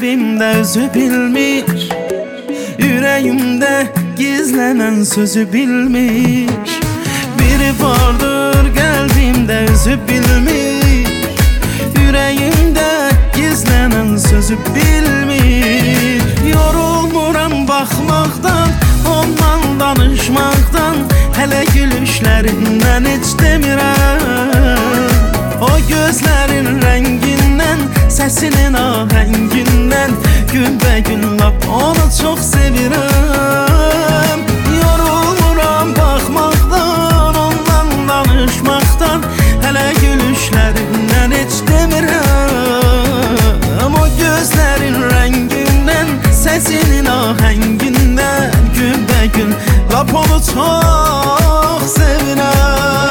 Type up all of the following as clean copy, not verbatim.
qəlbimdə özü bilmiş, ürəyimdə gizlənən sözü bilmiş. Biri vardır qəlbimdə özü bilmiş, ürəyimdə gizlənən sözü bilmiş. Yorulmuram baxmaqdan, ondan danışmaqdan, hələ gülüşlərindən heç demirəm. O gözlərin rəngindən, səsinin ahəngindən, günbəgün lap onu çox sevirəm. Yorulmuram baxmaqdan, ondan danışmaqdan, hələ gülüşlərindən heç demirəm. O gözlərin rəngindən, səsinin ahəngindən, günbəgün lap onu çox sevirəm.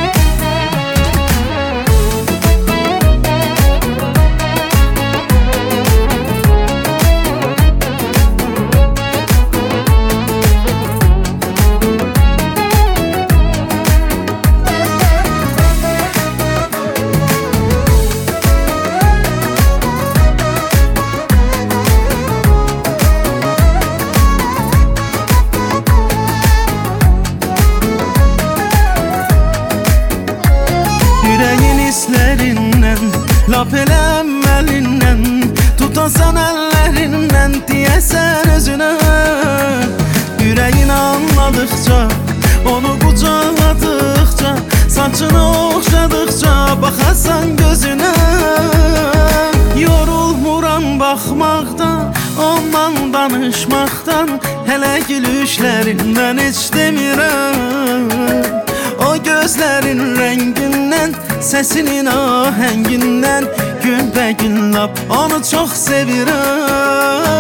Hislərindən, lap eləməlindən, tutasan əllərindən, deyəsən özünə. Ürəyin anladıqca, onu qucaqladıqca, saçını oxşadıqca, baxasan gözünə. Yorulmuram baxmaqdan, ondan danışmaqdan, hələ gülüşlərindən heç demirəm. O gözlərin rəngindən, səsinin ahəngindən, günbəgün lap onu çox sevirəm.